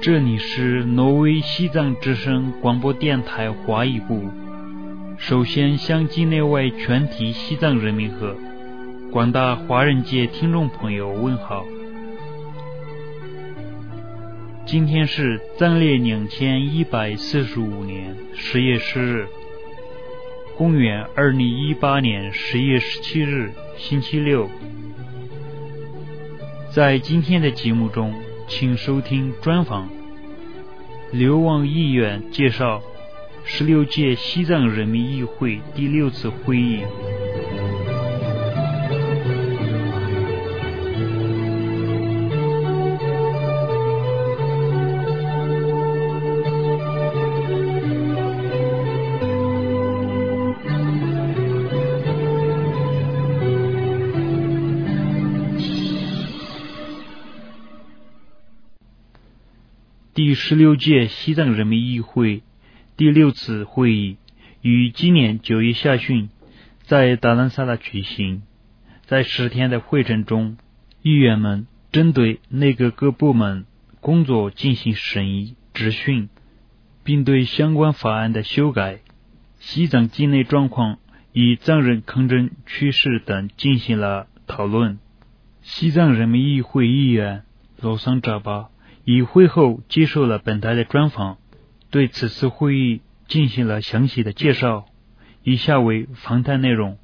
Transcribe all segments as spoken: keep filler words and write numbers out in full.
这里是挪威西藏之声广播电台华语部。首先向境内外全体西藏人民和广大华人界听众朋友问好。今天是藏历两千一百四十五年十月十日，公元二零一八年十月十七日，星期六。在今天的节目中，请收听专访。流亡议员介绍十六届西藏人民议会第六次会议。第十六届西藏人民议会第六次会议于今年九月下旬在达兰萨拉举行。在十天的会程中，议员们针对内阁各部门工作进行审议、质询，并对相关法案的修改、西藏境内状况与藏人抗争趋势等进行了讨论。西藏人民议会议员罗桑扎巴以会后接受了本台的专访，对此次会议进行了详细的介绍。以下为访谈内容。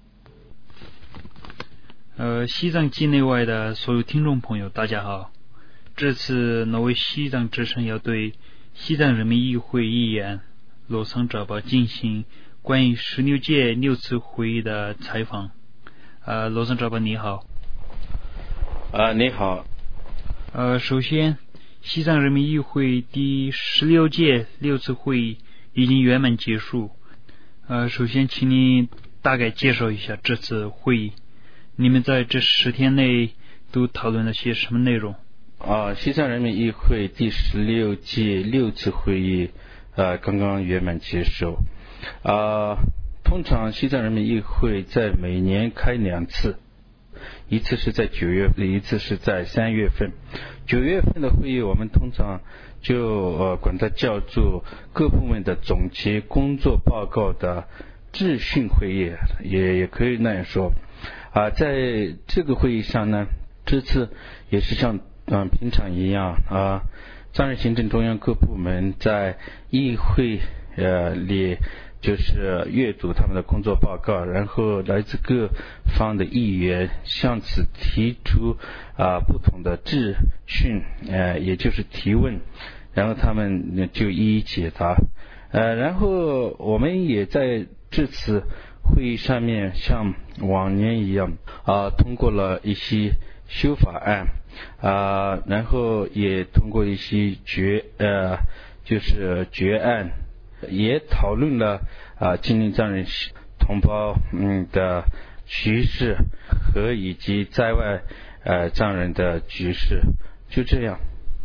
呃，西藏境内外的所有听众朋友，大家好。这次挪威西藏之声要对西藏人民议会议员罗桑扎巴进行关于十六届六次会议的采访。呃，罗桑扎巴你好。 啊，你好。 呃，首先。西藏人民议会第十六届六次会议已经圆满结束。呃，首先请你大概介绍一下这次会议，你们在这十天内都讨论了些什么内容？ 啊，西藏人民议会第十六届六次会议呃刚刚圆满结束。啊，通常西藏人民议会在每年开两次。一次是在九月份，一次是在三月份。九月份的会议我们通常就呃管它叫做各部门的总结工作报告的质询会议，也也可以那样说。啊，在这个会议上呢，这次也是像嗯平常一样啊，藏人行政中央各部门在议会呃里。就是阅读他们的工作报告，然后来自各方的议员向此提出啊不同的质询，呃，也就是提问，然后他们就一一解答。呃，然后我们也在这次会议上面像往年一样啊，通过了一些修法案啊，然后也通过一些决呃就是决案。也讨论了啊，境内藏人同胞嗯的局势和以及在外呃藏人的局势，就这样。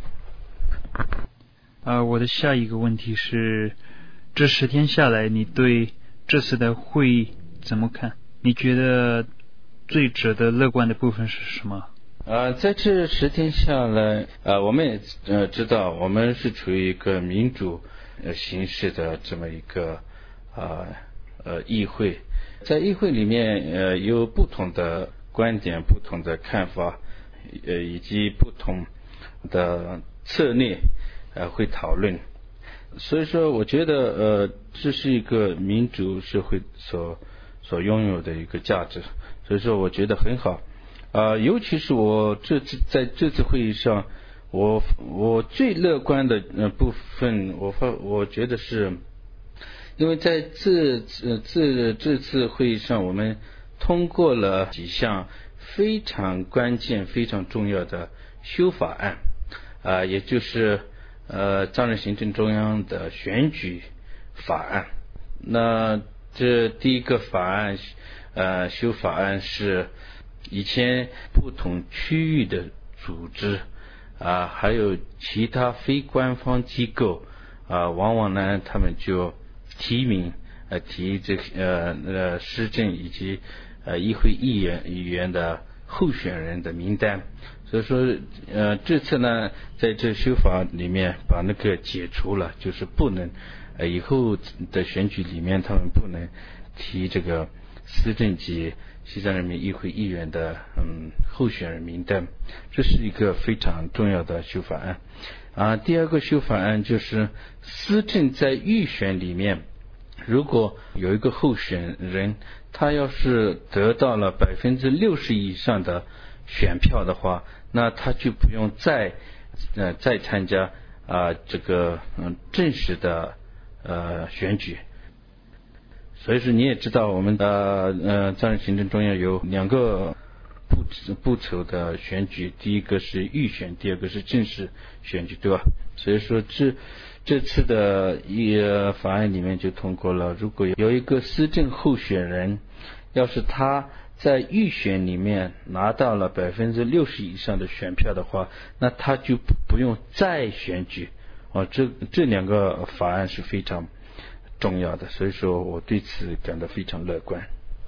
啊，我的下一个问题是，这十天下来，你对这次的会议怎么看？你觉得最值得乐观的部分是什么？ 呃，在这十天下来，呃，我们也呃知道，我们是处于一个民主。呃，形式的这么一个啊 呃, 呃议会，在议会里面呃有不同的观点、不同的看法，呃以及不同的策略呃会讨论。所以说，我觉得呃这是一个民主社会所所拥有的一个价值。所以说，我觉得很好。啊、呃，尤其是我这次在这次会议上。我我最乐观的呃部分，我发我觉得是，因为在这次这这次会议上，我们通过了几项非常关键、非常重要的修法案，啊、呃，也就是呃藏人行政中央的选举法案。那这第一个法案呃修法案是以前不同区域的组织。啊，还有其他非官方机构啊，往往呢，他们就提名呃提这呃呃施政以及呃议会议员议员的候选人的名单。所以说呃这次呢在这修法里面把那个解除了，就是不能呃以后的选举里面他们不能提这个司政级西藏人民议会议员的嗯候选人名单，这是一个非常重要的修法案啊。第二个修法案就是司政在预选里面，如果有一个候选人他要是得到了百分之六十以上的选票的话，那他就不用再呃再参加啊这个嗯正式的呃选举。所以说你也知道我们的呃藏人行政中央有两个步步骤的选举，第一个是预选，第二个是正式选举，对吧？所以说这这次的一个法案里面就通过了，如果有一个司政候选人，要是他在预选里面拿到了百分之六十以上的选票的话，那他就不用再选举啊。这这两个法案是非常重要的，所以说我对此感到非常乐观。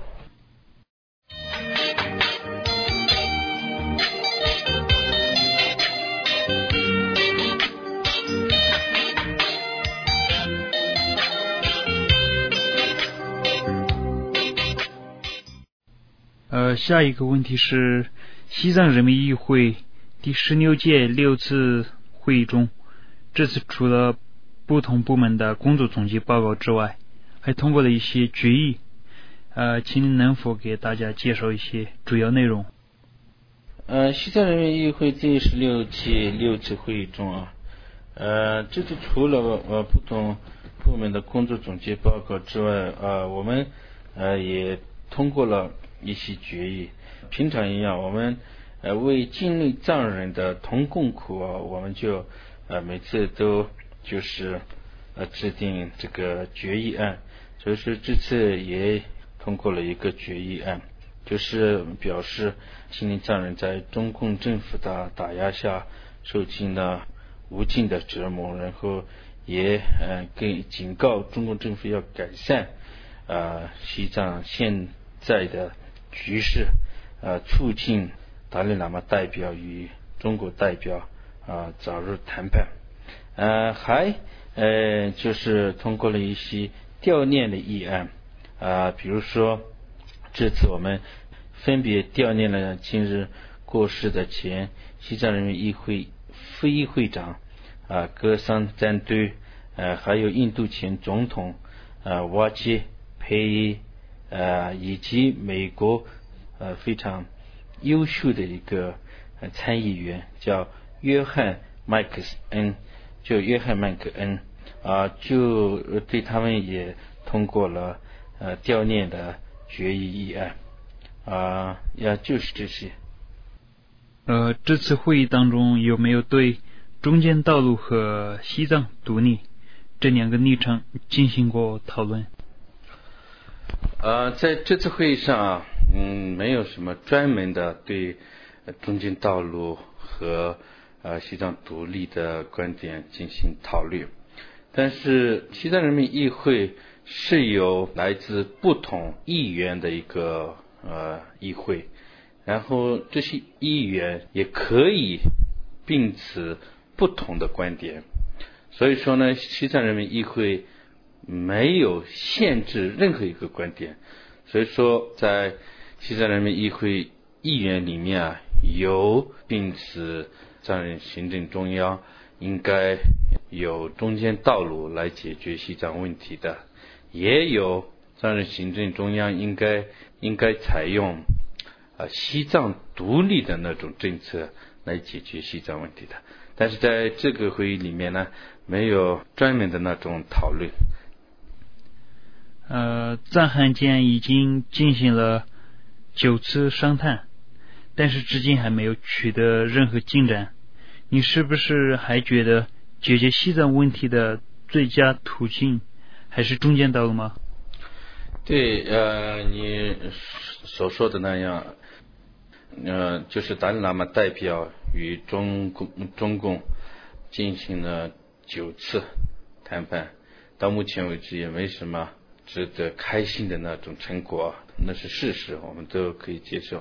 呃，下一个问题是，西藏人民议会第十六届六次会议中，这次除了不同部门的工作总结报告之外，还通过了一些决议。呃，请您能否给大家介绍一些主要内容？ 呃，西藏人民议会第十六届六次会议中啊，呃，这次除了呃不同部门的工作总结报告之外，呃，我们呃也通过了一些决议。平常一样，我们呃为境内藏人的同共苦啊，我们就呃每次都就是呃制定这个决议案，所以说这次也通过了一个决议案，就是表示境内藏人在中共政府的打压下受尽了无尽的折磨，然后也呃给警告中共政府要改善呃西藏现在的局势，呃促进达赖喇嘛代表与中国代表啊、呃、早日谈判，呃还呃就是通过了一些悼念的议案啊、呃，比如说这次我们分别悼念了近日过世的前西藏人民议会副议会长啊格桑赞堆，呃还有印度前总统呃瓦吉佩伊，呃以及美国呃非常优秀的一个呃参议员叫约翰麦克恩，就约翰麦克恩啊、呃，就对他们也通过了呃悼念的决议议案啊，呀、呃、就是这些。 呃，这次会议当中有没有对中间道路和西藏独立这两个立场进行过讨论？ 呃，在这次会议上啊，嗯，没有什么专门的对中间道路和呃西藏独立的观点进行讨论，但是西藏人民议会是由来自不同议员的一个呃议会，然后这些议员也可以秉持不同的观点，所以说呢，西藏人民议会没有限制任何一个观点，所以说在西藏人民议会议员里面啊，有秉持藏人行政中央应该有中间道路来解决西藏问题的，也有藏人行政中央应该应该采用啊西藏独立的那种政策来解决西藏问题的。但是在这个会议里面呢，没有专门的那种讨论。 呃，藏汉间已经进行了九次商谈，但是至今还没有取得任何进展。你是不是还觉得解决西藏问题的最佳途径还是中间道路吗？ 对，呃，你所说的那样，呃，就是达赖喇嘛代表与中共中共进行了九次谈判，到目前为止也没什么值得开心的那种成果，那是事实，我们都可以接受。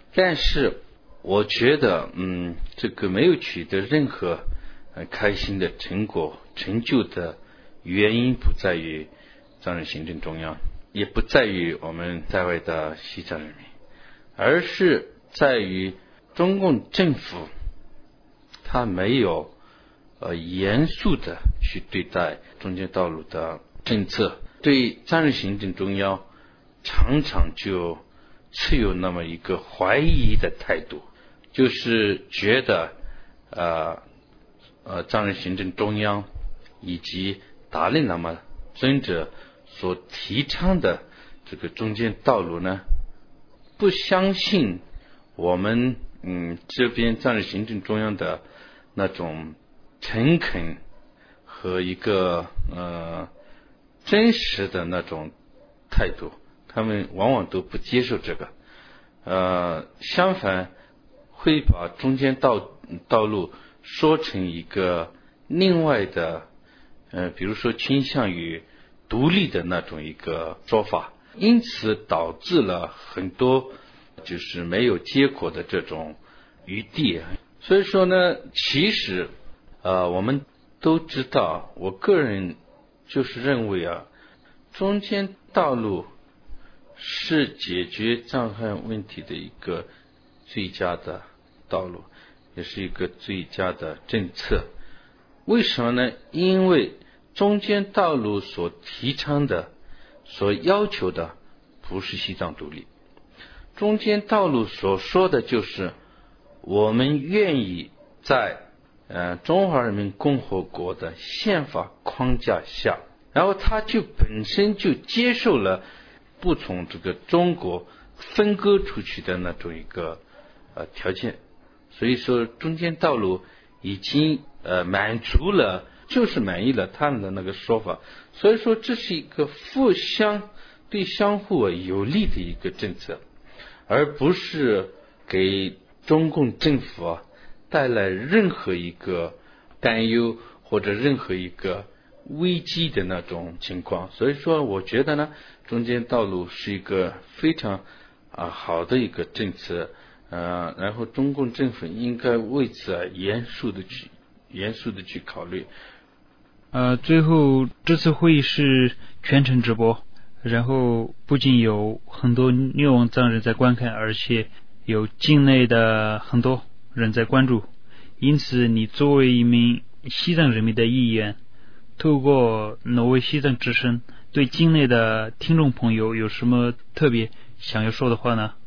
但是我觉得，嗯，这个没有取得任何呃开心的成果成就的原因，不在于藏人行政中央，也不在于我们在外的西藏人民，而是在于中共政府他没有呃严肃的去对待中间道路的政策，对藏人行政中央常常就持有那么一个怀疑的态度，就是觉得呃呃藏人行政中央以及达赖喇嘛尊者所提倡的这个中间道路呢，不相信我们嗯这边藏人行政中央的那种诚恳和一个呃真实的那种态度，他们往往都不接受这个，呃相反会把中间道道路说成一个另外的呃比如说倾向于独立的那种一个说法，因此导致了很多就是没有结果的这种余地。所以说呢，其实呃我们都知道，我个人就是认为啊，中间道路是解决藏汉问题的一个最佳的道路，也是一个最佳的政策。为什么呢？因为中间道路所提倡的所要求的不是西藏独立，中间道路所说的就是我们愿意在呃中华人民共和国的宪法框架下，然后他就本身就接受了不从这个中国分割出去的那种一个呃条件，所以说中间道路已经呃满足了，就是满意了他们的那个说法，所以说这是一个互相对相互有利的一个政策，而不是给中共政府啊带来任何一个担忧或者任何一个危机的那种情况。所以说我觉得呢，中间道路是一个非常啊好的一个政策，呃，然后中共政府应该为此啊严肃的去严肃的去考虑。 呃，最后这次会议是全程直播，然后不仅有很多流亡藏人在观看，而且有境内的很多人在关注。因此你作为一名西藏人民的议员，透过挪威西藏之声对境内的听众朋友有什么特别想要说的话呢？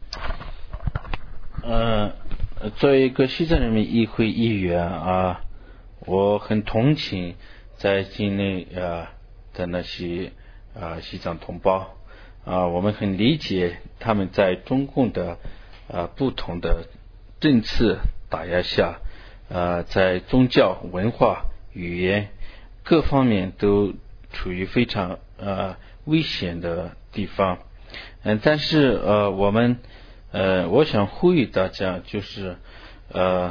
呃，作为一个西藏人民议会议员啊，我很同情在境内啊的那些啊西藏同胞啊，我们很理解他们在中共的啊不同的政策打压下，啊在宗教、文化、语言各方面都处于非常呃危险的地方。嗯，但是呃我们呃我想呼吁大家，就是呃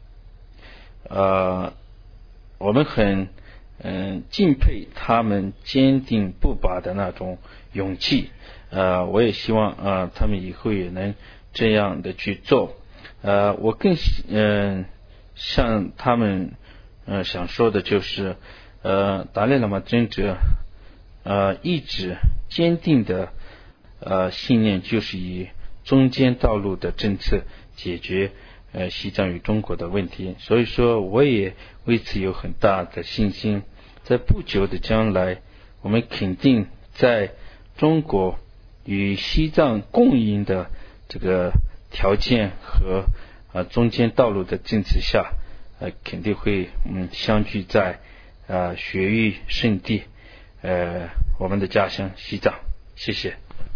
呃我们很嗯敬佩他们坚定不拔的那种勇气，呃我也希望啊、呃、他们以后也能这样的去做。呃我更嗯、呃、像他们呃想说的就是呃达赖喇嘛尊者呃一直坚定的呃信念，就是以中间道路的政策解决呃西藏与中国的问题。所以说我也为此有很大的信心，在不久的将来，我们肯定在中国与西藏共赢的这个条件和呃中间道路的政策下，呃肯定会嗯相聚在呃雪域圣地呃我们的家乡西藏。谢谢。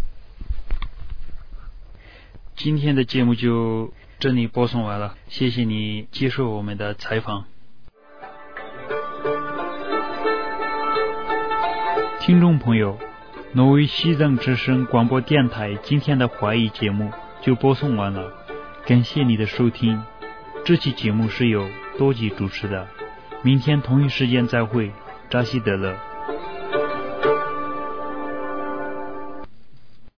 今天的节目就这里播送完了，谢谢你接受我们的采访。听众朋友，挪威西藏之声广播电台今天的华语节目就播送完了，感谢你的收听。这期节目是由多吉主持的，明天同一时间再会，扎西德勒。